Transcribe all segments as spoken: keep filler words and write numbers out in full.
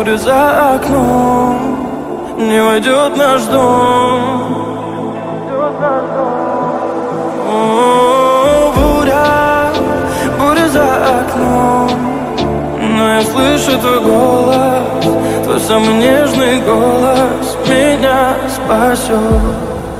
буря за окном не войдет в наш дом. О, буря, буря за окном, но я слышу твой голос, твой самый нежный голос меня спасет.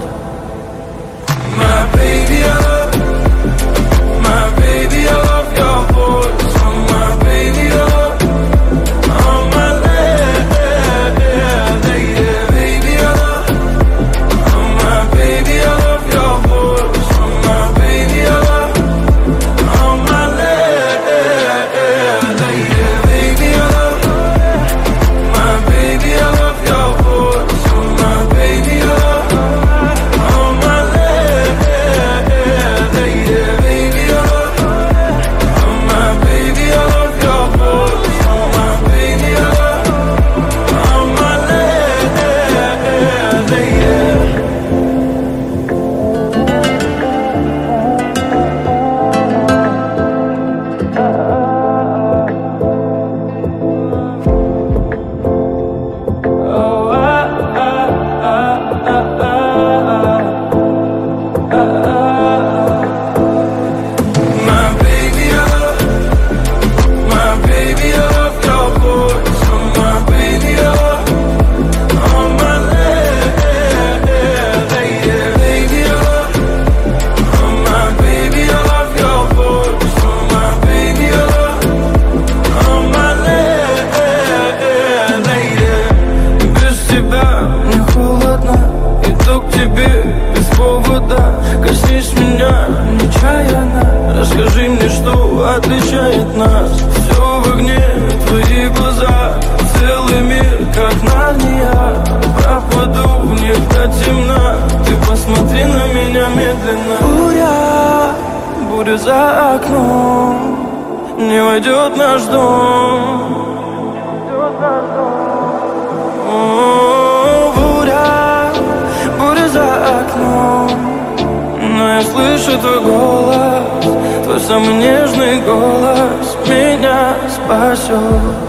My baby, I love, my baby, I love your voice. Oh, my baby, I love, oh, my lady, baby, I love, oh, my baby, I love your voice. Oh, my baby, I love, oh, my lady, baby, I love, my baby, I love your voice. Oh, my baby, I love, oh, my lady, baby, I love, oh, my baby, I love your voice. Oh, my baby, I love, oh, my My baby, I love, my baby, I love your voice. Oh, my baby, I love, oh, my lady, baby, I love, oh, my baby, I love your voice. Oh, my baby, I love, oh, my lady. Без тебя мне холодно, иду к тебе без повода. Коснись меня нечаянно, расскажи мне, что отличает нас. Все в огне, твои глаза, целый мир, как Нарния. Пропаду в них до темна, ты посмотри на меня медленно. Буря, буря за окном не войдет в наш дом. О, буря, буря за окном, но я слышу твой голос, твой самый нежный голос меня спасет.